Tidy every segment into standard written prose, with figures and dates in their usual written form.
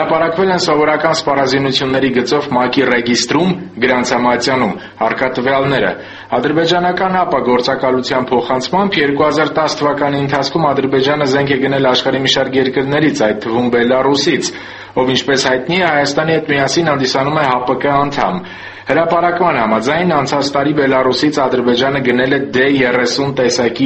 Հրապարակվել են սովորական սպառազինությունների գծով ՄԱԿ-ի ռեգիստրում, գրանցամատյանում հարկատվյալները։ Ադրբեջանական ԱՊԱ գործակալության փոխանցմամբ 2010 թվականի ընթացքում Ադրբեջանը զենք է գնել աշխարհի մի շարք երկրներից, այդ թվում Բելարուսից, ով ինչպես հայտնի է Հայաստանի հետ միասին հանդիսանում է ՀԱՊԿ անդամ։ Հրապարակման համաձայն անցած տարի Բելարուսից Ադրբեջանը գնել է D30 տեսակի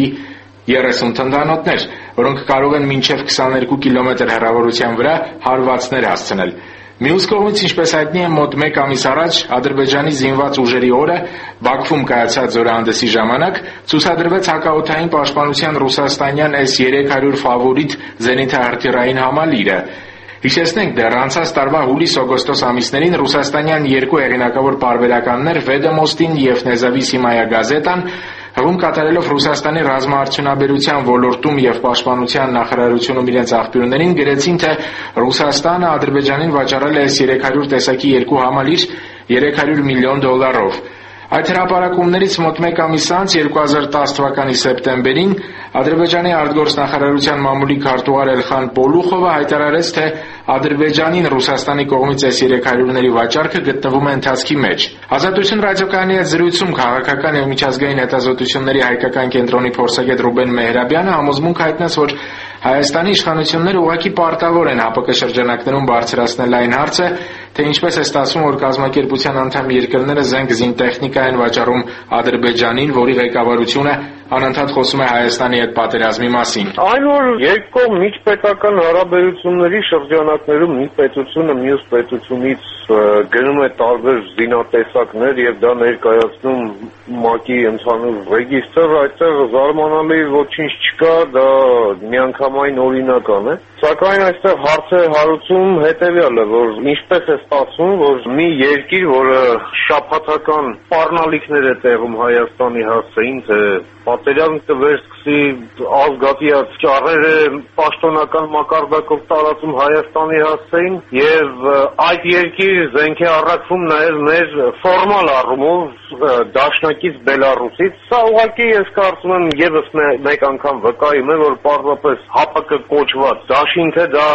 30 թնդանոթներ, որոնք կարող են մինչև 22 կիլոմետր հեռավորության վրա հարվածներ հասցնել։ Մյուս կողմից, ինչպես հայտնի է, մոտ 1 ամիս առաջ Ադրբեջանի զինված ուժերի օրը Բաքվում կայացած զորահանդեսի ժամանակ ցուցադրվեց հակաօդային պաշտպանության ռուսաստանյան S-300 ֆավորիտ զենիթահրթիռային համալիրը։ Հիշեցնենք, դեռ անցած տարվա հուլիս-օգոստոս ամիսներին ռուսաստանյան երկու հեղինակավոր պարբերականներ «Վեդոմոստին» և «Նեզավիսիմայա գազետան» հղում կատարելով Ռուսաստանի ռազմաարդյունաբերության ոլորտում և պաշտպանության նախարարությունում իրենց աղբյուրներին գրեցին, թե Ռուսաստանը Ադրբեջանին վաճառել է S-300 տեսակի երկու համալիր $300 միլիոն։ Այդ հրապարակումներից մոտ 1 ամիս անց 2010 թվականի սեպտեմբերին Ադրբեջանի արտգործնախարարության մամուլի քարտուղար Էլխան Պոլուխովը հայտարարեց, թե Ադրբեջանին Ռուսաստանի կողմից S-300-ների վաճառքը գտնվում է ընթացքի մեջ։ Ազատություն ռադիոկայանի հետ զրույցում քաղաքական և միջազգային հետազոտությունների հայկական կենտրոնի փորձագետ Ռուբեն Մեհրաբյանը համոզմունք հայտնեց, որ Հայաստանի իշխանությունները ուղղակի պարտավոր են ՀԱՊԿ շրջանակներում բարձրացնել այն հարցը, թե ինչպես է ստացվում, որ կազմակերպության անդամ երկրները զենք-զինտեխնիկա են վաճառում Ադրբեջանին, որի ղեկավարությունը անընդհատ խոսում է Հայաստանի հետ պատերազմի մասին։ Այն, որ երկկողմ միջպետական հարաբերությունների շրջանակներում մի պետությունը մյուս պետությունից գնում է տարբեր զինատեսակներ եւ դա ներկայացնում ՄԱԿ-ի ընդհանուր ռեգիստր, այդտեղ զարմանալի ոչինչ չկա, դա միանգամայն օրինական է։ Սակայն այստեղ հարց է հարուցում հետեւյալը, որ ինչպես է ստացվում, որ մի երկիր, որը շաբաթական սպառնալիքներ է տեղում Հայաստանի հասցեին, թե պատերազմ կվերսկսի, ազգատիած ճառերը պաշտոնական մակարդակով տարածում Հայաստանի հասցեին եւ այդ երկիր զենք է առաքվում նաեւ մեր ֆորմալ առումով դաշնակից Բելարուսից, սա ուղղակի ես կարծում եմ եւս մեկ անգամ վկայում է, որ պարզապես ՀԱՊԿ կոչված դաշինքը դա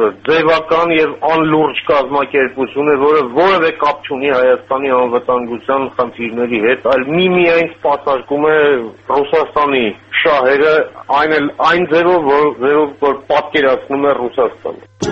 ձևական եւ անլուրջ կազմակերպություն է, որը որևէ կապ չունի Հայաստանի անվտանգության խնդիրների հետ, այլ միմիայն սպասարկում է Ռուսաստանի շահերը, այն ձևով, որ պատկերացնում է Ռուսաստանը։